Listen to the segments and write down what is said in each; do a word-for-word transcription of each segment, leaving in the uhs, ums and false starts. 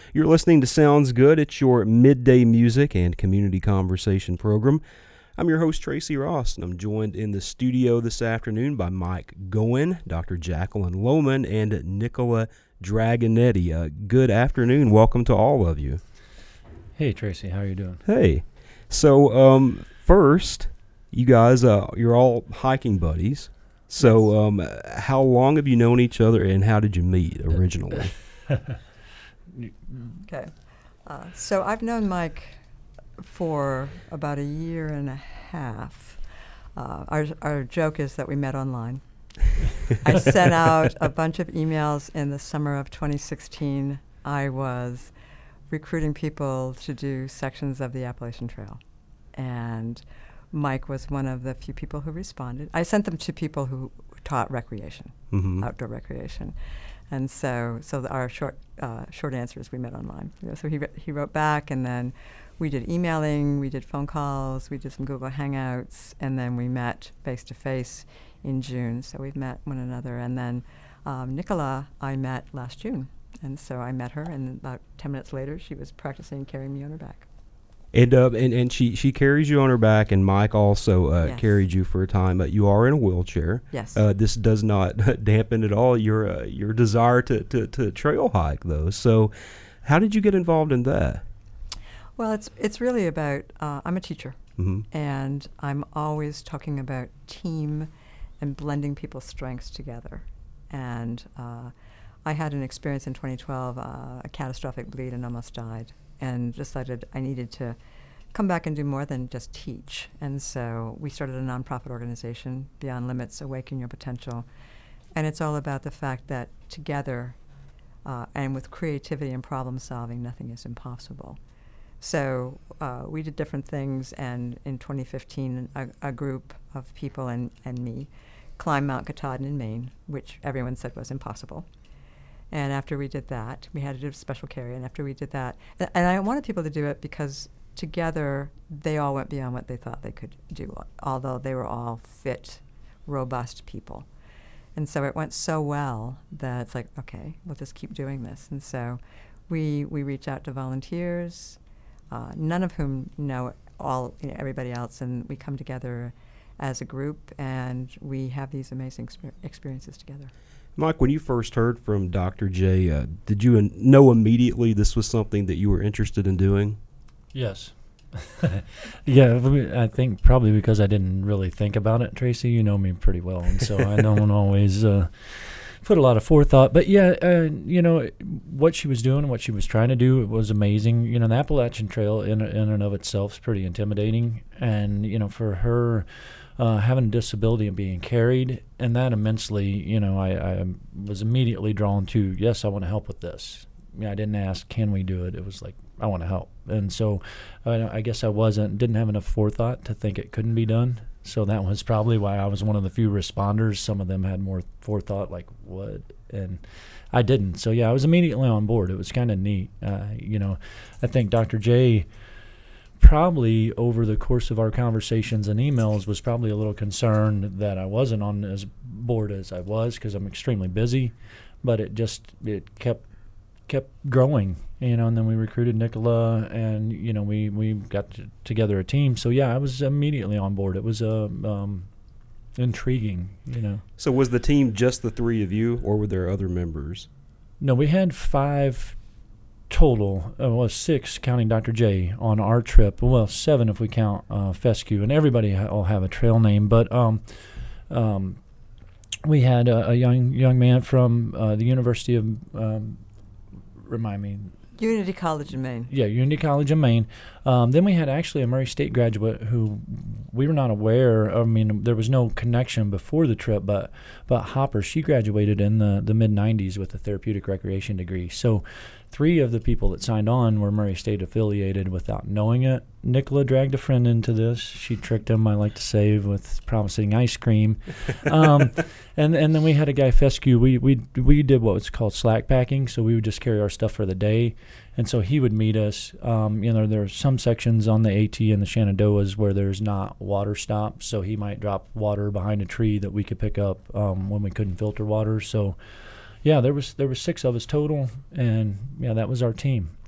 You're listening to Sounds Good. It's your midday music and community conversation program. I'm your host, Tracy Ross, and I'm joined in the studio this afternoon by Mike Goen, Doctor Jacqueline Lohman, and Nicola Dragonetti. Uh, good afternoon. Welcome to all of you. Hey, Tracy. How are you doing? Hey. So, um, first, you guys, uh, you're all hiking buddies. So, um, how long have you known each other, and how did you meet originally? Okay. Uh, so I've known Mike for about a year and a half. Uh, our, our joke is that we met online. I sent out a bunch of emails in the summer of twenty sixteen. I was recruiting people to do sections of the Appalachian Trail. And Mike was one of the few people who responded. I sent them to people who taught recreation, mm-hmm. outdoor recreation. And so so the, our short uh, short answer is we met online. You know, so he, he wrote back, and then we did emailing, we did phone calls, we did some Google Hangouts, and then we met face-to-face in June. So we've met one another. And then um, Nicola I met last June. And so I met her, and about ten minutes later, she was practicing carrying me on her back. And, uh, and and she she carries you on her back, and Mike also uh, yes. carried you for a time. But you are in a wheelchair. Yes. Uh, this does not dampen at all your uh, your desire to, to, to trail hike, though. So, how did you get involved in that? Well, it's it's really about. Uh, I'm a teacher, mm-hmm. and I'm always talking about team and blending people's strengths together. And uh, I had an experience in twenty twelve, uh, a catastrophic bleed, and almost died. And decided I needed to come back and do more than just teach. And so we started a nonprofit organization, Beyond Limits, Awaken Your Potential. And it's all about the fact that together uh, and with creativity and problem solving, nothing is impossible. So uh, we did different things, and in twenty fifteen, a, a group of people and, and me climbed Mount Katahdin in Maine, which everyone said was impossible. And after we did that, we had to do a special carry. And after we did that, th- and I wanted people to do it because together they all went beyond what they thought they could do, although they were all fit, robust people. And so it went so well that it's like, okay, we'll just keep doing this. And so we we reach out to volunteers, uh, none of whom know all you know, everybody else, and we come together as a group, and we have these amazing exper- experiences together. Mike, when you first heard from Doctor J, uh, did you in- know immediately this was something that you were interested in doing? Yes. yeah, I think probably because I didn't really think about it, Tracy. You know me pretty well, and so I don't always uh, put a lot of forethought. But yeah, uh, you know, what she was doing, what she was trying to do, it was amazing. You know, the Appalachian Trail in, in and of itself is pretty intimidating. And, you know, for her... Uh, having a disability and being carried, and that immensely, you know, I, I was immediately drawn to, yes, I want to help with this. I, mean, I didn't ask, can we do it? It was like, I want to help. And so uh, I guess I wasn't, didn't have enough forethought to think it couldn't be done. So that was probably why I was one of the few responders. Some of them had more forethought, like what? And I didn't. So yeah, I was immediately on board. It was kind of neat. Uh, you know, I think Doctor J probably over the course of our conversations and emails was probably a little concerned that I wasn't on as board as I was because I'm extremely busy, but it just it kept kept growing, you know. And then we recruited Nicola, and you know we we got to, together a team. So yeah, I was immediately on board. It was uh, um, intriguing, you know. So was the team just the three of you, or were there other members? No, we had five. Total, uh, well, six counting Doctor J on our trip. Well, seven if we count uh, Fescue, and everybody ha- all have a trail name. But um, um, we had a, a young young man from uh, the University of, um, remind me. Unity College in Maine. Yeah, Unity College in Maine. Um, then we had actually a Murray State graduate who we were not aware. I mean, there was no connection before the trip, but but Hopper, she graduated in the, the mid nineties with a therapeutic recreation degree. So three of the people that signed on were Murray State affiliated without knowing it. Nicola dragged a friend into this. She tricked him, I like to say, with promising ice cream. Um, and and then we had a guy, Fescue. We, we, we did what was called slack packing, so we would just carry our stuff for the day. And so he would meet us. Um, you know, there are some sections on the AT and the Shenandoahs where there's not water stops, so he might drop water behind a tree that we could pick up um, when we couldn't filter water. So, yeah, there was there was six of us total, and yeah, that was our team.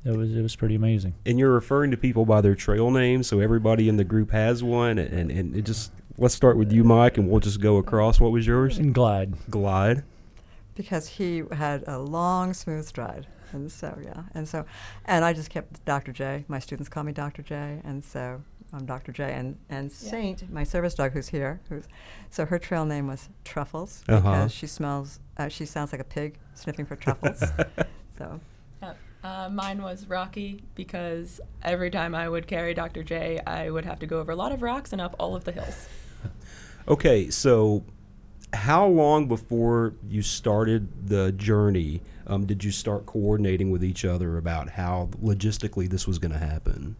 it was it was pretty amazing. And you're referring to people by their trail names, so everybody in the group has one. And, and it just, let's start with you, Mike, and we'll just go across. What was yours? And Glide. Glide. Because he had a long, smooth stride. And so, yeah. And so, and I just kept Doctor J. My students call me Doctor J. And so I'm Doctor J. And, and Yeah. Saint, my service dog who's here, who's, so her trail name was Truffles Uh-huh. because she smells, uh, she sounds like a pig sniffing for truffles. So, Yep. Uh, mine was Rocky because every time I would carry Doctor J, I would have to go over a lot of rocks and up all of the hills. Okay, so how long before you started the journey um, did you start coordinating with each other about how logistically this was going to happen?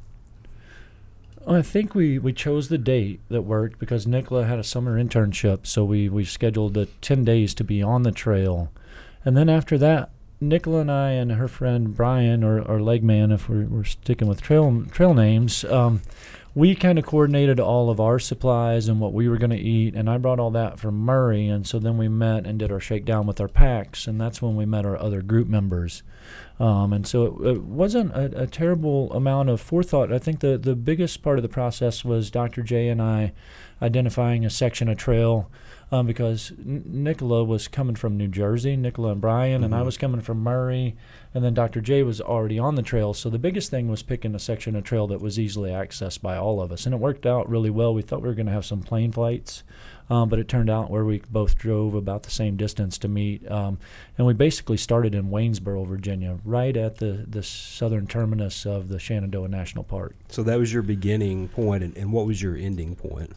I think we, we chose the date that worked because Nicola had a summer internship, so we, we scheduled the ten days to be on the trail. And then after that, Nicola and I and her friend Brian, or, or Legman, if we're, we're sticking with trail trail names, um, we kind of coordinated all of our supplies and what we were going to eat, and I brought all that from Murray, and so then we met and did our shakedown with our packs, and that's when we met our other group members. Um, and so it, it wasn't a, a terrible amount of forethought. I think the, the biggest part of the process was Doctor J and I identifying a section of trail um, because N- Nicola was coming from New Jersey, Nicola and Brian, Mm-hmm. and I was coming from Murray, and then Doctor J was already on the trail. So the biggest thing was picking a section of trail that was easily accessed by all of us, and it worked out really well. We thought we were going to have some plane flights, um, but it turned out where we both drove about the same distance to meet, um, and we basically started in Waynesboro, Virginia, right at the, the southern terminus of the Shenandoah National Park. So that was your beginning point, and, and what was your ending point?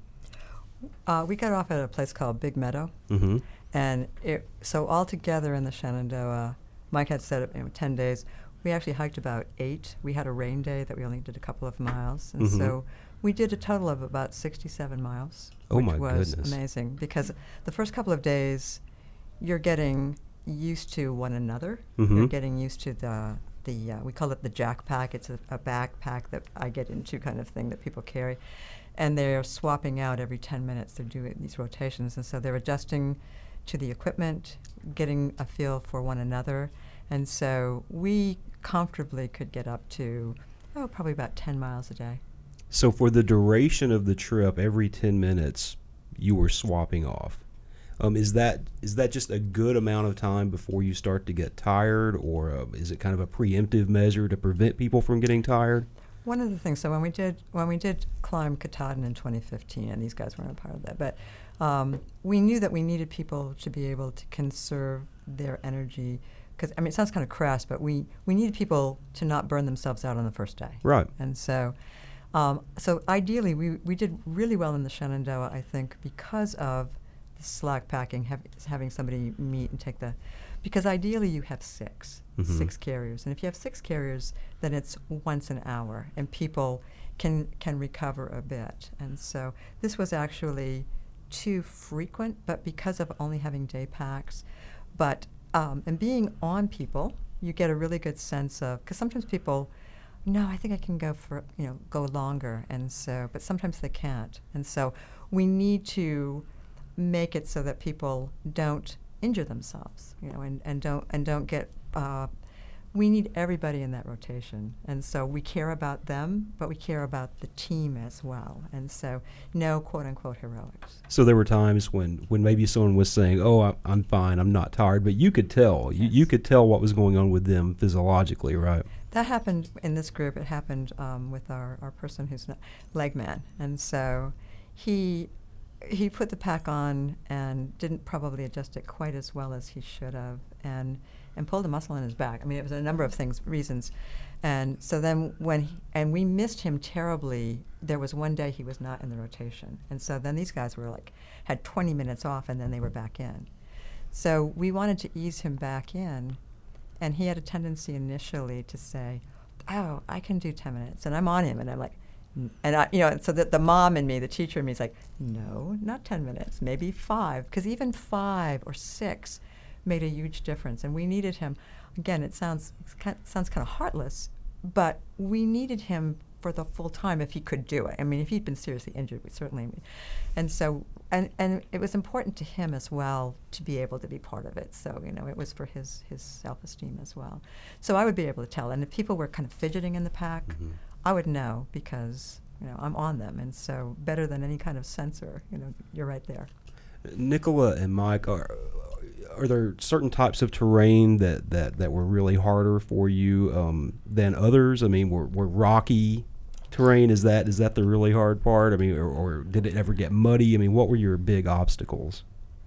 uh, we got off at a place called Big Meadow. Mm-hmm. And it, so all together in the Shenandoah, Mike had said you know, ten days. We actually hiked about eight. We had a rain day that we only did a couple of miles. And Mhm. so we did a total of about sixty-seven miles, Oh, which my was goodness. amazing because the first couple of days, you're getting used to one another. You're Mhm. getting used to the, the uh, we call it the jack pack. It's a, a backpack that I get into kind of thing that people carry. And they're swapping out every ten minutes. They're doing these rotations. And so they're adjusting to the equipment, getting a feel for one another. And so we comfortably could get up to, oh, probably about ten miles a day. So for the duration of the trip, every ten minutes, you were swapping off. Um, is that is that just a good amount of time before you start to get tired, or uh, is it kind of a preemptive measure to prevent people from getting tired? One of the things, so when we did when we did climb Katahdin in twenty fifteen, and these guys weren't a part of that, but um, we knew that we needed people to be able to conserve their energy. Because I mean, it sounds kind of crass, but we, we needed people to not burn themselves out on the first day. Right. And so, um, so ideally, we we did really well in the Shenandoah, I think, because of the slack packing, have, having somebody meet and take the, because ideally you have six, Mhm. six carriers, and if you have six carriers, then it's once an hour, and people can can recover a bit. And so this was actually too frequent, but because of only having day packs, but um, and being on people, you get a really good sense of, because sometimes people, no, I think I can go for, you know, go longer, and so, but sometimes they can't. And so we need to make it so that people don't injure themselves, you know, and, and don't and don't get, uh, we need everybody in that rotation. And so we care about them, but we care about the team as well. And so no quote unquote heroics. So there were times when, when maybe someone was saying, "Oh, I, I'm fine, I'm not tired," but you could tell, you, you Yes. could tell what was going on with them physiologically, right? That happened in this group. It happened um, with our, our person who's not Legman. And so he he put the pack on and didn't probably adjust it quite as well as he should have, and and pulled a muscle in his back. I mean, it was a number of things, reasons. And so then when, he, and we missed him terribly, there was one day he was not in the rotation. And so then these guys were like, had twenty minutes off and then they were back in. So we wanted to ease him back in, and he had a tendency initially to say, "Oh, I can do ten minutes." And I'm on him, and I'm like, N- and I, you know, so that the mom in me, the teacher in me is like, "No, not ten minutes, maybe five." Because even five or six made a huge difference, and we needed him. Again, it sounds it's kind, sounds kind of heartless, but we needed him for the full time if he could do it. I mean, if he'd been seriously injured, we certainly. And so, and and it was important to him as well to be able to be part of it. So, you know, it was for his his self-esteem as well. So I would be able to tell. And if people were kind of fidgeting in the pack, mm-hmm. I would know because, you know, I'm on them. And so better than any kind of sensor, you know, you're right there. Nicola and Mike, are are there certain types of terrain that, that, that were really harder for you um, than others? I mean, were, were rocky terrain, is that is that the really hard part? I mean, or, or did it ever get muddy? I mean, what were your big obstacles?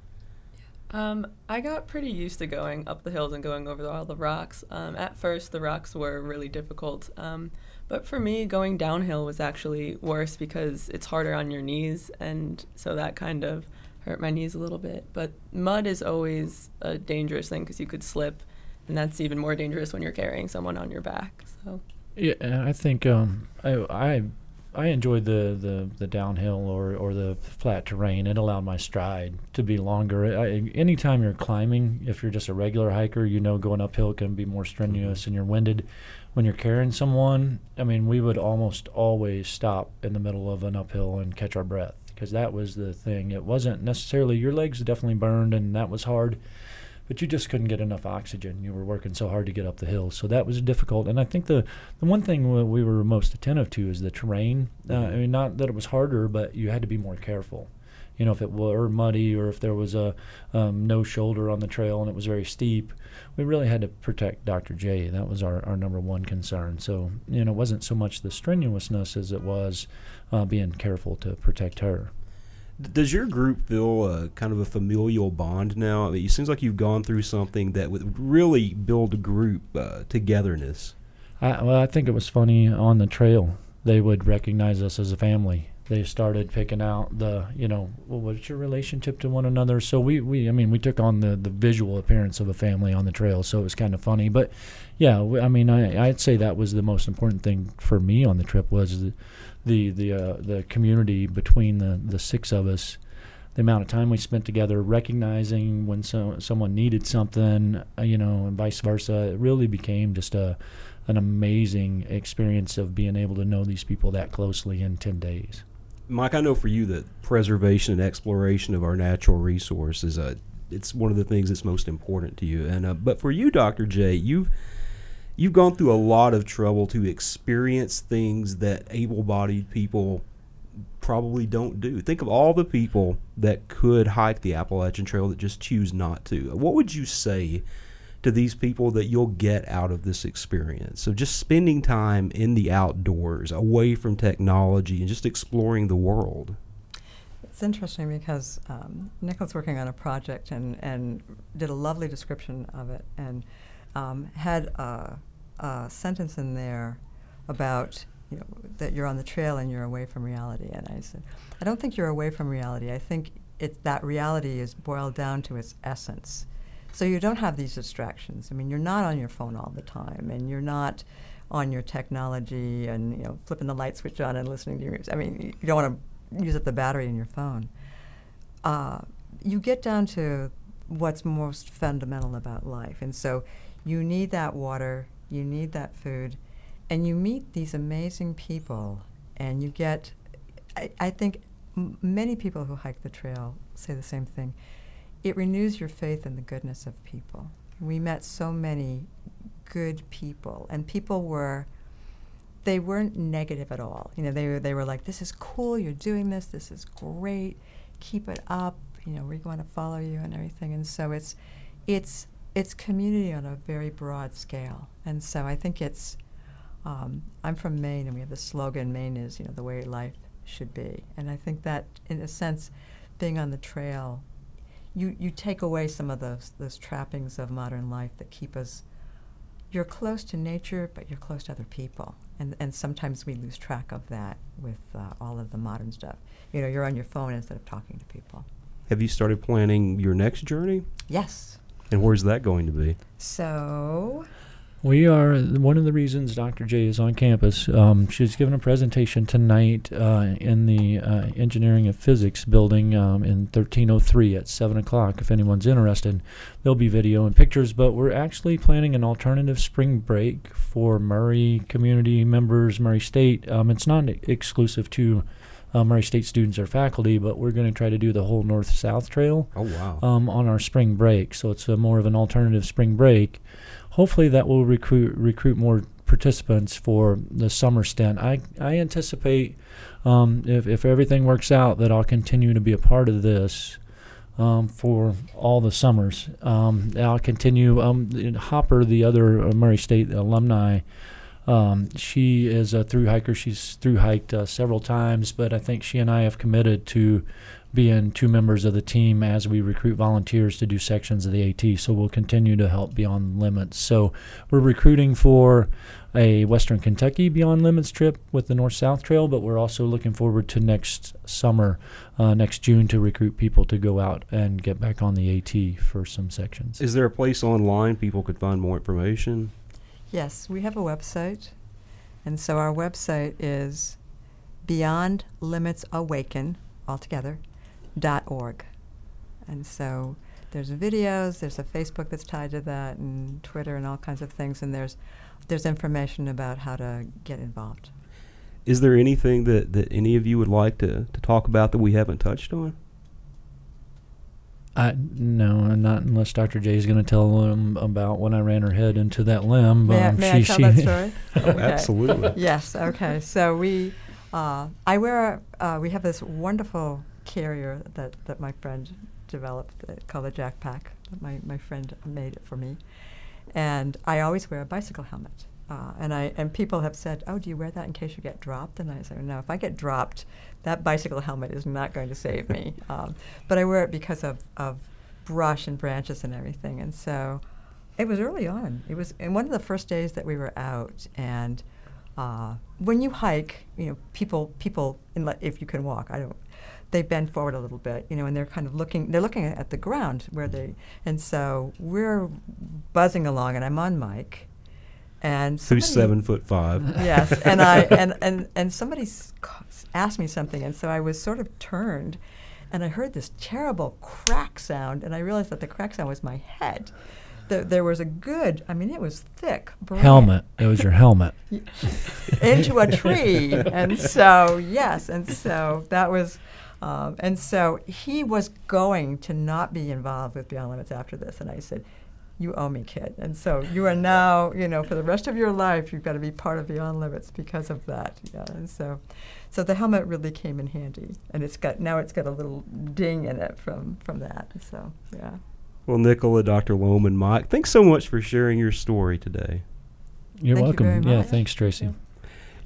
Um, I got pretty used to going up the hills and going over all the rocks. Um, at first, the rocks were really difficult. Um, but for me, going downhill was actually worse because it's harder on your knees, and so that kind of hurt my knees a little bit. But mud is always a dangerous thing because you could slip, and that's even more dangerous when you're carrying someone on your back. So yeah, I think um, I, I I enjoyed the, the, the downhill or, or the flat terrain. It allowed my stride to be longer. I, anytime you're climbing, if you're just a regular hiker, you know going uphill can be more strenuous and you're winded. When you're carrying someone, I mean, we would almost always stop in the middle of an uphill and catch our breath because that was the thing. It wasn't necessarily, your legs definitely burned and that was hard, but you just couldn't get enough oxygen. You were working so hard to get up the hill. So that was difficult. And I think the, the one thing we were most attentive to is the terrain. Uh, I mean, not that it was harder, but you had to be more careful. You know, if it were muddy or if there was a um, no shoulder on the trail and it was very steep, we really had to protect Doctor J. That was our, our number one concern. So, you know, it wasn't so much the strenuousness as it was uh, being careful to protect her. Does your group feel uh, kind of a familial bond now? I mean, it seems like you've gone through something that would really build a group uh, togetherness. I, well, I think it was funny on the trail. They would recognize us as a family. They started picking out the, you know, well, what's your relationship to one another? So we, we I mean, we took on the, the visual appearance of a family on the trail, so it was kind of funny. But, yeah, I mean, I, I'd say that was the most important thing for me on the trip was the the the, uh, the community between the, the six of us, the amount of time we spent together, recognizing when so, someone needed something, uh, you know, and vice versa. It really became just a an amazing experience of being able to know these people that closely in ten days. Mike, I know for you that preservation and exploration of our natural resources, uh, it's one of the things that's most important to you. And uh, but for you, Doctor J, you've you've gone through a lot of trouble to experience things that able-bodied people probably don't do. Think of all the people that could hike the Appalachian Trail that just choose not to. What would you say to these people that you'll get out of this experience? So just spending time in the outdoors, away from technology, and just exploring the world. It's interesting because um, Nicholas working on a project and, and did a lovely description of it and um, had a, a sentence in there about you know, that you're on the trail and you're away from reality. And I said, I don't think you're away from reality. I think it, that reality is boiled down to its essence. So you don't have these distractions. I mean, you're not on your phone all the time, and you're not on your technology and you know flipping the light switch on and listening to your music. I mean, you don't want to use up the battery in your phone. Uh, you get down to what's most fundamental about life, and so you need that water, you need that food, and you meet these amazing people, and you get. I, I think m- many people who hike the trail say the same thing. It renews your faith in the goodness of people. We met so many good people, and people were, they weren't negative at all. You know, they were, they were like, this is cool, you're doing this, this is great, keep it up, you know, we're going to follow you and everything. And so it's, it's, it's community on a very broad scale. And so I think it's, um, I'm from Maine, and we have the slogan, Maine is, you know, the way life should be. And I think that, in a sense, being on the trail, You, you take away some of those those trappings of modern life that keep us. You're close to nature, but you're close to other people, and and sometimes we lose track of that with uh, all of the modern stuff. You know, you're on your phone instead of talking to people. Have you started planning your next journey? Yes. And where's that going to be? So, We are one of the reasons Doctor J is on campus. Um, she's giving a presentation tonight uh, in the uh, Engineering and Physics building um, in thirteen oh three at seven o'clock. If anyone's interested, there'll be video and pictures. But we're actually planning an alternative spring break for Murray community members, Murray State. Um, it's not exclusive to uh, Murray State students or faculty, but we're going to try to do the whole North-South Trail Oh, wow. um, on our spring break. So it's a more of an alternative spring break. Hopefully that will recruit recruit more participants for the summer stint. I, I anticipate, um, if, if everything works out, that I'll continue to be a part of this um, for all the summers. Um, I'll continue. Um, Hopper, the other uh, Murray State alumni, um, she is a through hiker. She's through hiked uh, several times, but I think she and I have committed to being two members of the team as we recruit volunteers to do sections of the AT. So we'll continue to help Beyond Limits. So we're recruiting for a Western Kentucky Beyond Limits trip with the North-South Trail, but we're also looking forward to next summer, uh, next June, to recruit people to go out and get back on the AT for some sections. Is there a place online people could find more information? Yes, we have a website, and so our website is Beyond Limits Awaken, altogether, dot org. And so there's videos, there's a Facebook that's tied to that, and Twitter and all kinds of things, and there's there's information about how to get involved. Is there anything that, that any of you would like to, to talk about that we haven't touched on? I, no, not unless Doctor J is going to tell them about when I ran her head into that limb. May, I, Um, may she, I tell she that story? Oh, Okay. absolutely. Yes, okay. So we, uh, I wear, uh, we have this wonderful carrier that, that my friend developed uh, called the Jack Pack. That my, my friend made it for me. And I always wear a bicycle helmet. Uh, and I and people have said, oh, do you wear that in case you get dropped? And I say, no, if I get dropped, that bicycle helmet is not going to save me. Um, but I wear it because of, of brush and branches and everything. And so it was early on. It was in one of the first days that we were out. And uh, when you hike, you know, people, people in le- if you can walk, I don't, they bend forward a little bit, you know, and they're kind of looking, they're looking at the ground where they, and so we're buzzing along, and I'm on mic. And Who's somebody- seven foot five? Yes, and I and, and, and somebody s- c- asked me something, and so I was sort of turned, and I heard this terrible crack sound, and I realized that the crack sound was my head. There, there was a good, I mean, it was thick. Brand, helmet. It was your helmet. into a tree, and so yes, and so that was, um, and so he was going to not be involved with Beyond Limits after this, and I said, you owe me, kid. And so you are now, you know, for the rest of your life, you've got to be part of Beyond Limits because of that. Yeah. And so, so the helmet really came in handy, and it's got now it's got a little ding in it from from that. So yeah. Well, Nicola, Doctor Lohman, Mike, thanks so much for sharing your story today. You're Thank you welcome. very Yeah, much. thanks, Tracy. Yeah.